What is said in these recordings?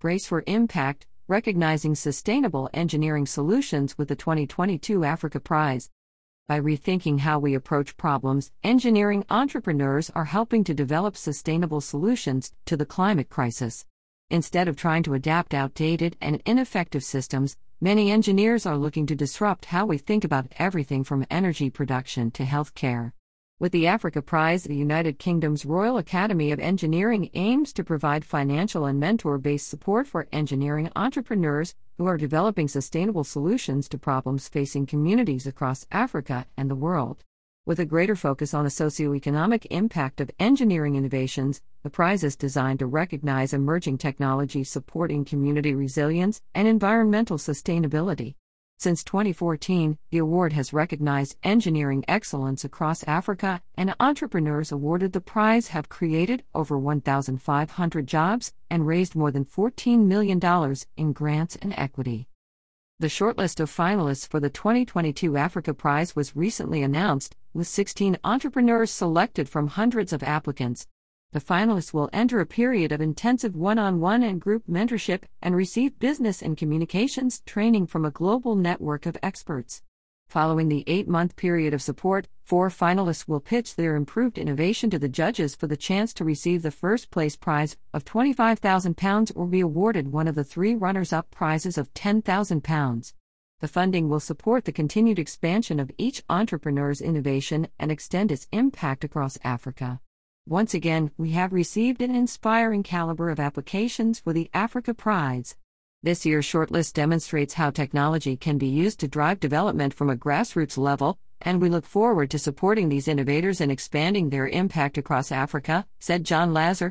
Brace for Impact, recognizing sustainable engineering solutions with the 2022 Africa Prize. By rethinking how we approach problems, engineering entrepreneurs are helping to develop sustainable solutions to the climate crisis. Instead of trying to adapt outdated and ineffective systems, many engineers are looking to disrupt how we think about everything from energy production to healthcare. With the Africa Prize, the United Kingdom's Royal Academy of Engineering aims to provide financial and mentor-based support for engineering entrepreneurs who are developing sustainable solutions to problems facing communities across Africa and the world. With a greater focus on the socioeconomic impact of engineering innovations, the prize is designed to recognize emerging technologies supporting community resilience and environmental sustainability. Since 2014, the award has recognized engineering excellence across Africa, and entrepreneurs awarded the prize have created over 1,500 jobs and raised more than $14 million in grants and equity. The shortlist of finalists for the 2022 Africa Prize was recently announced, with 16 entrepreneurs selected from hundreds of applicants. The finalists will enter a period of intensive one-on-one and group mentorship and receive business and communications training from a global network of experts. Following the 8-month period of support, 4 finalists will pitch their improved innovation to the judges for the chance to receive the first-place prize of £25,000 or be awarded one of the 3 runners-up prizes of £10,000. The funding will support the continued expansion of each entrepreneur's innovation and extend its impact across Africa. Once again, we have received an inspiring caliber of applications for the Africa Prize. This year's shortlist demonstrates how technology can be used to drive development from a grassroots level, and we look forward to supporting these innovators and expanding their impact across Africa, said John Lazar,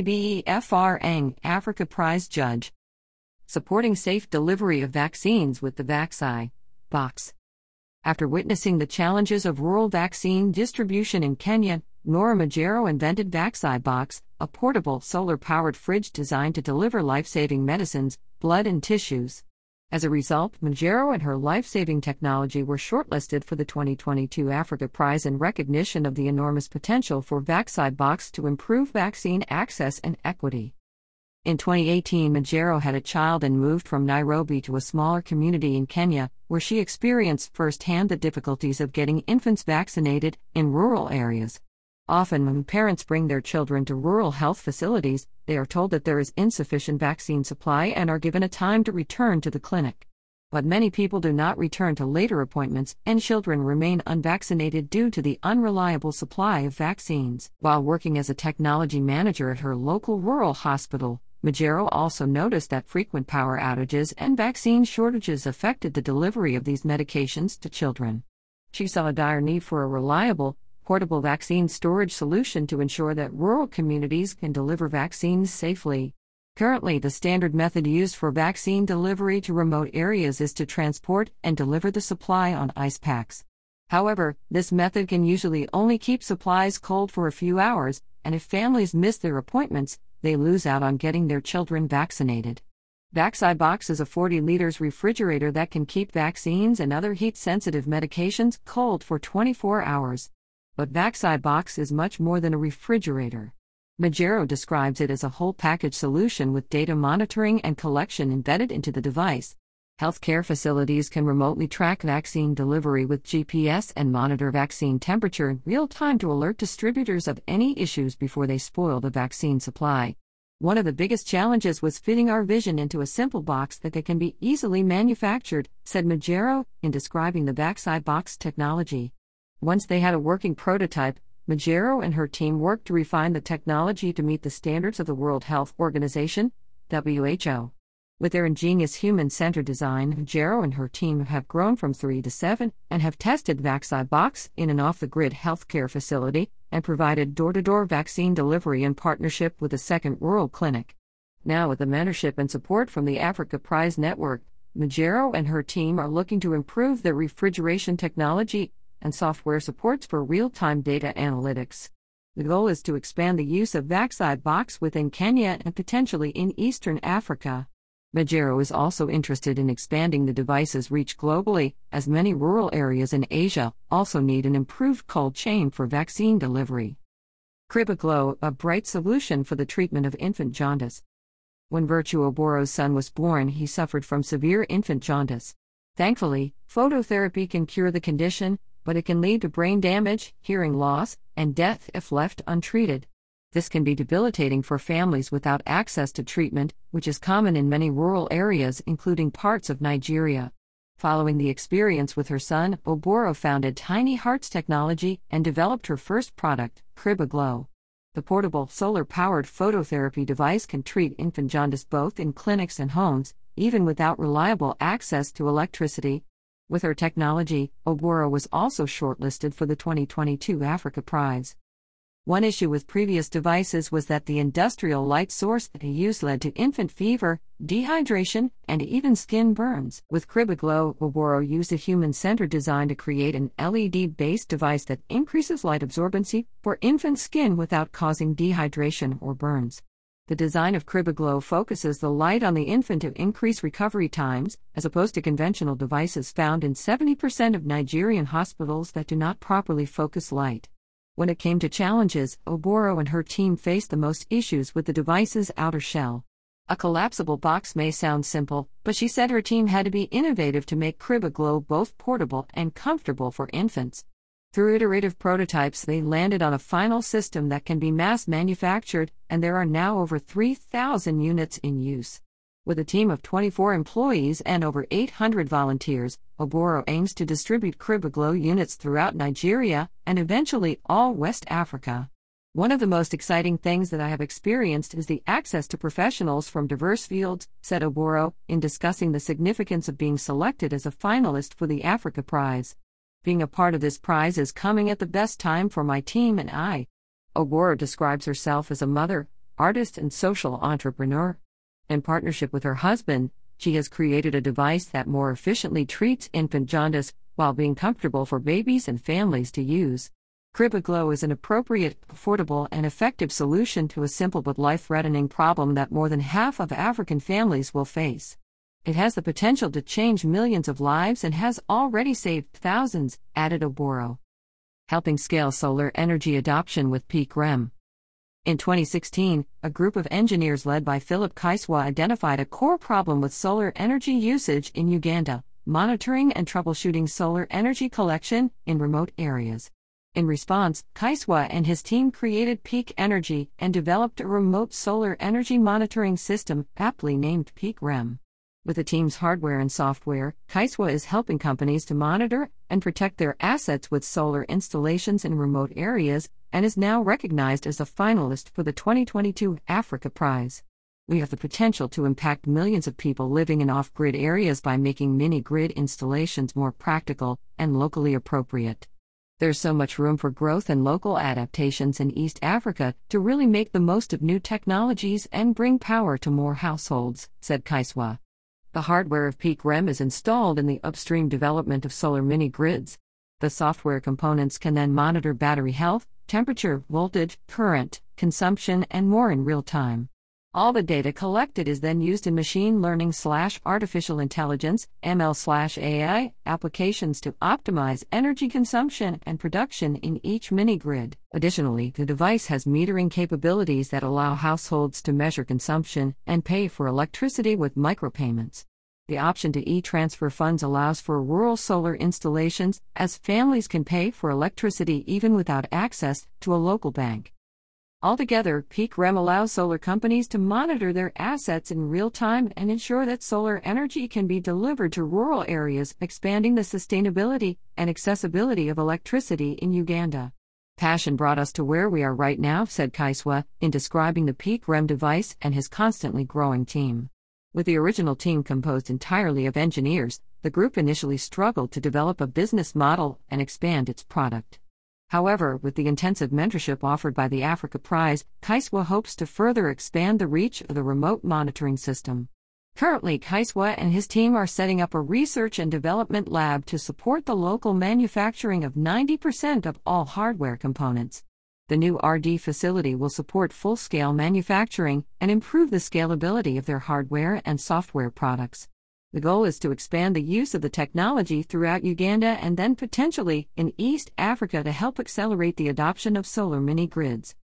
CBEFR Africa Prize judge. Supporting safe delivery of vaccines with the Vaccine Box. After witnessing the challenges of rural vaccine distribution in Kenya, Nora Majero invented Vaccine Box, a portable, solar-powered fridge designed to deliver life-saving medicines, blood and tissues. As a result, Majero and her life-saving technology were shortlisted for the 2022 Africa Prize in recognition of the enormous potential for Vaccine Box to improve vaccine access and equity. In 2018, Majero had a child and moved from Nairobi to a smaller community in Kenya, where she experienced firsthand the difficulties of getting infants vaccinated in rural areas. Often, when parents bring their children to rural health facilities, they are told that there is insufficient vaccine supply and are given a time to return to the clinic. But many people do not return to later appointments, and children remain unvaccinated due to the unreliable supply of vaccines. While working as a technology manager at her local rural hospital, Majero also noticed that frequent power outages and vaccine shortages affected the delivery of these medications to children. She saw a dire need for a reliable, portable vaccine storage solution to ensure that rural communities can deliver vaccines safely. Currently, the standard method used for vaccine delivery to remote areas is to transport and deliver the supply on ice packs. However, this method can usually only keep supplies cold for a few hours, and if families miss their appointments, they lose out on getting their children vaccinated. Vaccine Box is a 40-liter refrigerator that can keep vaccines and other heat-sensitive medications cold for 24 hours. But Vaccine Box is much more than a refrigerator. Majero describes it as a whole package solution with data monitoring and collection embedded into the device. Healthcare facilities can remotely track vaccine delivery with GPS and monitor vaccine temperature in real time to alert distributors of any issues before they spoil the vaccine supply. One of the biggest challenges was fitting our vision into a simple box that can be easily manufactured, said Majero, in describing the Vaccine Box technology. Once they had a working prototype, Majero and her team worked to refine the technology to meet the standards of the World Health Organization, WHO. With their ingenious human-centered design, Majero and her team have grown from 3 to 7 and have tested Vaccine Box in an off-the-grid healthcare facility and provided door-to-door vaccine delivery in partnership with a second rural clinic. Now, with the mentorship and support from the Africa Prize Network, Majero and her team are looking to improve their refrigeration technology and software supports for real-time data analytics. The goal is to expand the use of Vaccine Box within Kenya and potentially in Eastern Africa. Majero is also interested in expanding the device's reach globally, as many rural areas in Asia also need an improved cold chain for vaccine delivery. Cribaglow, a bright solution for the treatment of infant jaundice. When Virtue Oboro's son was born, he suffered from severe infant jaundice. Thankfully, phototherapy can cure the condition, but it can lead to brain damage, hearing loss, and death if left untreated. This can be debilitating for families without access to treatment, which is common in many rural areas, including parts of Nigeria. Following the experience with her son, Oboro founded Tiny Hearts Technology and developed her first product, Cribaglow. The portable, solar-powered phototherapy device can treat infant jaundice both in clinics and homes, even without reliable access to electricity. With her technology, Oboro was also shortlisted for the 2022 Africa Prize. One issue with previous devices was that the industrial light source they used led to infant fever, dehydration, and even skin burns. With Cribaglow, Oboro used a human-centered design to create an LED-based device that increases light absorbency for infant skin without causing dehydration or burns. The design of Cribaglow focuses the light on the infant to increase recovery times, as opposed to conventional devices found in 70% of Nigerian hospitals that do not properly focus light. When it came to challenges, Oboro and her team faced the most issues with the device's outer shell. A collapsible box may sound simple, but she said her team had to be innovative to make Cribaglow both portable and comfortable for infants. Through iterative prototypes, they landed on a final system that can be mass-manufactured, and there are now over 3,000 units in use. With a team of 24 employees and over 800 volunteers, Oboro aims to distribute Cribaglow units throughout Nigeria and eventually all West Africa. One of the most exciting things that I have experienced is the access to professionals from diverse fields, said Oboro, in discussing the significance of being selected as a finalist for the Africa Prize. Being a part of this prize is coming at the best time for my team and I. Oboro describes herself as a mother, artist, and social entrepreneur. In partnership with her husband, she has created a device that more efficiently treats infant jaundice while being comfortable for babies and families to use. Cribaglow is an appropriate, affordable, and effective solution to a simple but life-threatening problem that more than half of African families will face. It has the potential to change millions of lives and has already saved thousands, added Oboro. Helping scale solar energy adoption with Peak REM. In 2016, a group of engineers led by Philip Kaiswa identified a core problem with solar energy usage in Uganda: monitoring and troubleshooting solar energy collection in remote areas. In response, Kaiswa and his team created Peak Energy and developed a remote solar energy monitoring system, aptly named Peak REM. With the team's hardware and software, Kaiswa is helping companies to monitor and protect their assets with solar installations in remote areas, and is now recognized as a finalist for the 2022 Africa Prize. We have the potential to impact millions of people living in off-grid areas by making mini-grid installations more practical and locally appropriate. There's so much room for growth and local adaptations in East Africa to really make the most of new technologies and bring power to more households, said Kaiswa. The hardware of Peak REM is installed in the upstream development of solar mini-grids. The software components can then monitor battery health, temperature, voltage, current, consumption, and more in real time. All the data collected is then used in machine learning/artificial intelligence (ML/AI) applications to optimize energy consumption and production in each mini-grid. Additionally, the device has metering capabilities that allow households to measure consumption and pay for electricity with micropayments. The option to e-transfer funds allows for rural solar installations, as families can pay for electricity even without access to a local bank. Altogether, Peak REM allows solar companies to monitor their assets in real time and ensure that solar energy can be delivered to rural areas, expanding the sustainability and accessibility of electricity in Uganda. Passion brought us to where we are right now, said Kaiswa, in describing the Peak REM device and his constantly growing team. With the original team composed entirely of engineers, the group initially struggled to develop a business model and expand its product. However, with the intensive mentorship offered by the Africa Prize, Kaiswa hopes to further expand the reach of the remote monitoring system. Currently, Kaiswa and his team are setting up a research and development lab to support the local manufacturing of 90% of all hardware components. The new R&D facility will support full-scale manufacturing and improve the scalability of their hardware and software products. The goal is to expand the use of the technology throughout Uganda and then potentially in East Africa to help accelerate the adoption of solar mini-grids.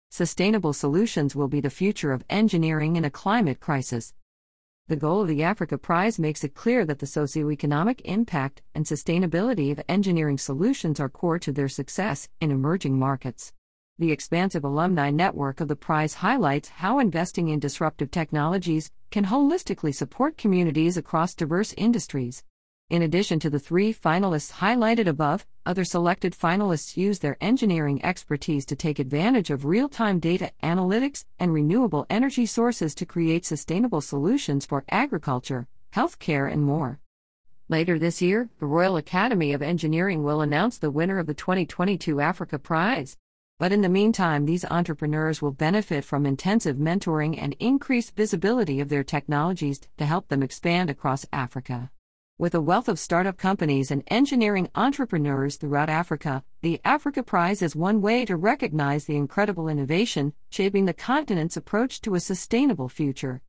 Sustainable solutions will be the future of engineering in a climate crisis. The goal of the Africa Prize makes it clear that the socioeconomic impact and sustainability of engineering solutions are core to their success in emerging markets. The expansive alumni network of the prize highlights how investing in disruptive technologies can holistically support communities across diverse industries. In addition to the 3 finalists highlighted above, other selected finalists use their engineering expertise to take advantage of real-time data analytics and renewable energy sources to create sustainable solutions for agriculture, healthcare, and more. Later this year, the Royal Academy of Engineering will announce the winner of the 2022 Africa Prize. But in the meantime, these entrepreneurs will benefit from intensive mentoring and increased visibility of their technologies to help them expand across Africa. With a wealth of startup companies and engineering entrepreneurs throughout Africa, the Africa Prize is one way to recognize the incredible innovation shaping the continent's approach to a sustainable future.